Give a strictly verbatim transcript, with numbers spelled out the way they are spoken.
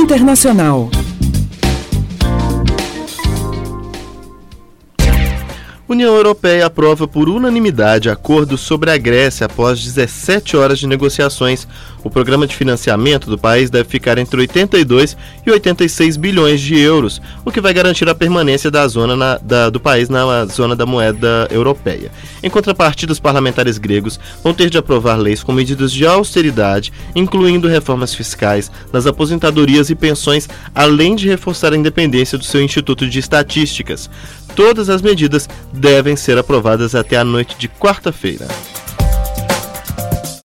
Internacional. União Europeia aprova por unanimidade acordo sobre a Grécia após dezessete horas de negociações. O programa de financiamento do país deve ficar entre oitenta e dois e oitenta e seis bilhões de euros, o que vai garantir a permanência da zona na, da, do país na zona da moeda europeia. Em contrapartida, os parlamentares gregos vão ter de aprovar leis com medidas de austeridade, incluindo reformas fiscais nas aposentadorias e pensões, além de reforçar a independência do seu Instituto de Estatísticas. Todas as medidas devem ser aprovadas até a noite de quarta-feira.